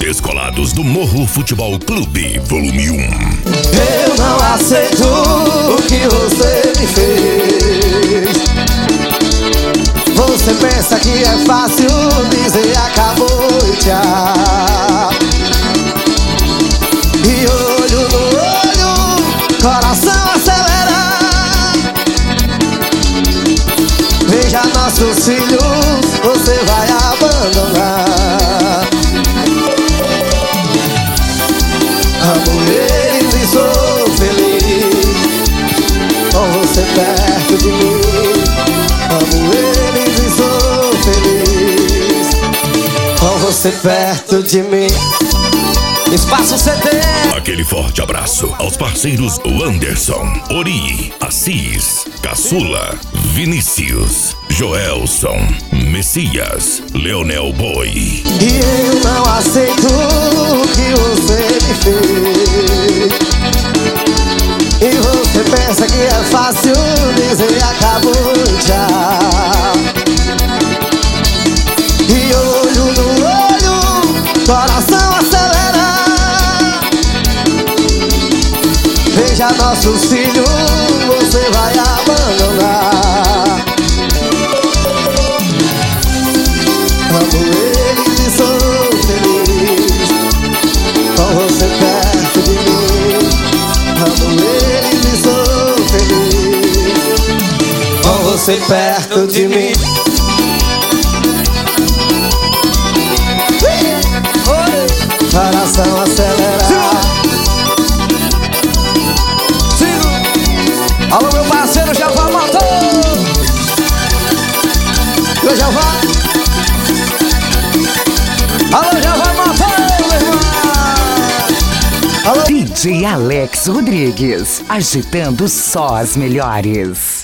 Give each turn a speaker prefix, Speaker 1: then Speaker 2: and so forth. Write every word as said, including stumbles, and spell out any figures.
Speaker 1: Descolados do Morro Futebol Clube, volume um.
Speaker 2: Eu não aceito o que você me fez. Você pensa que é fácil dizer acabou e tchau. E olho no olho, coração acelera. Veja nossos filhos, você vai abandonar. Amo eles e sou feliz com você perto de mim. Amo eles e sou feliz com você perto de mim. Espaço C T.
Speaker 1: Aquele forte abraço aos parceiros Anderson, Ori, Assis, Caçula, Vinícius, Joelson, Messias, Leonel Boy.
Speaker 2: E eu não aceito o que você me fez. E você pensa que é fácil dizer acabou e tchau. E olho no olho, coração acelera. Veja nossos filhos, você vai abandonar. Amo eles e sou feliz com você perto de mim. Amo eles e sou feliz com você perto de mim. Coração acelera. Alô, meu parceiro Javá Matou. Ô Javá. Alô, Javá Matou, meu irmão. Alô.
Speaker 3: D J Alex Rodrigues, agitando só as melhores.